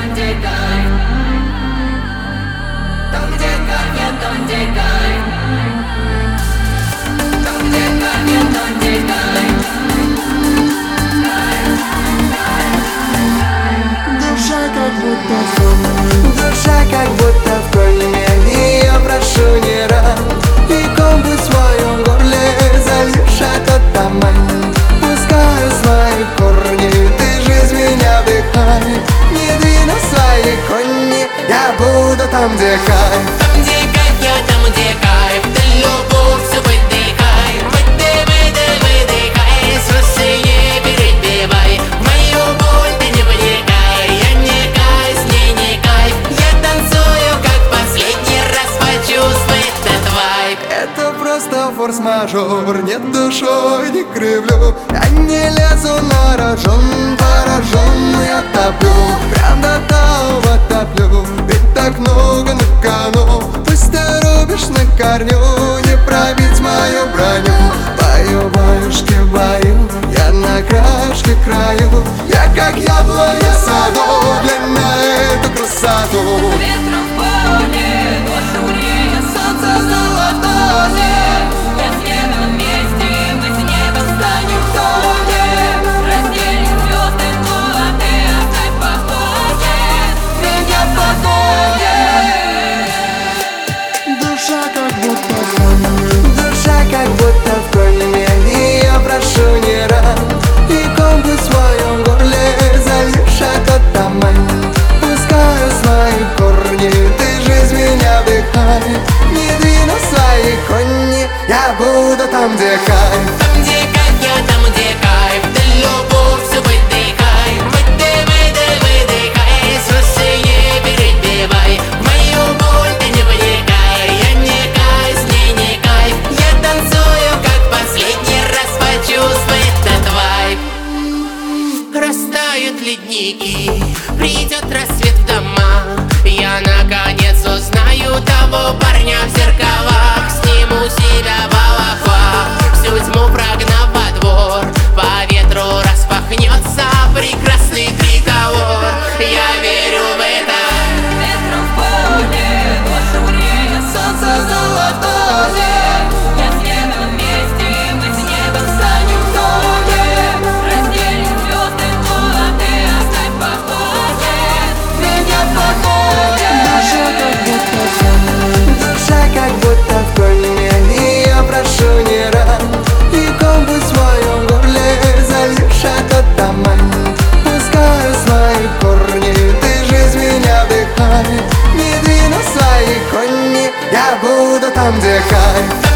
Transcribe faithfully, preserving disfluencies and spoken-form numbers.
там, где кайф. Там, где кайф, я там, где кайф. Там, где кайф, я там, где кайф. Душа как будто в коме, душа как будто в коме. И я прошу не рад, и ком в своем горле зальешь этот туман. Пускай свои корни, ты жизнь меня вдыхай. Не двину свои кони, я буду там, где кайф. Там, где кайф, я там, где кайф. Да любовь все выдыхай. Выдыхай, выдыхай, выдыхай. Слушай, не перебивай. В мою боль ты не вникай. Я не кайф, с ней не кайф. Я танцую, как последний раз. Почувствуй этот вайб. Это просто форс-мажор, нет душой, не кривлю. Я не лезу на рожон, поражен, я топлю. Прям до того топлю, ведь так много на кону. Пусть ты рубишь на корню, не пробить мою броню. Бою, баюшки, бою, я на краешке краю. Я как яблоня в саду, глянь на эту красоту. Ветром в поле, ночью грея, солнце золотое. Я с небом вместе, мы с неба станем в тоне. Разделим звезды, ну а ты оставь в покое. Меня в покое. Душа как будто в коме, душа как будто в коме. И я прошу не рад, и ком в своем горле зальешь этот туман. Пускай свои корни, ты жизнь меня вдыхай. Не двину свои кони, я буду там, где кайф. Там, где кайф, я там, где кайф. Да любовь все выдыхай. Выдыхай, выдыхай, выдыхай. Слушай, не перебивай. В мою боль ты не вникай. Я не кайф, с ней не кайф. Я танцую, как последний раз. Почувствуй этот вайб. Растают ледники, придет рассвет в дома. Я наконец узнаю того парня в зеркалах. Сниму себя волоква, всю тьму прогнав во двор. По ветру распахнется прекрасный триколор. Я верю в это. Ветром в поле, ночью грея, солнце золотое. Я с небом вместе, мы с неба станем в тоне. Разделим звезды, ну а ты оставь в покое. Меня в покое. Душа как будто в коме, душа как будто в коме. И я прошу не рад, и ком в своем горле зальешь этот туман. Пускай свои корни, ты жизнь меня вдыхай. Не двину свои кони, я буду там, где кайф.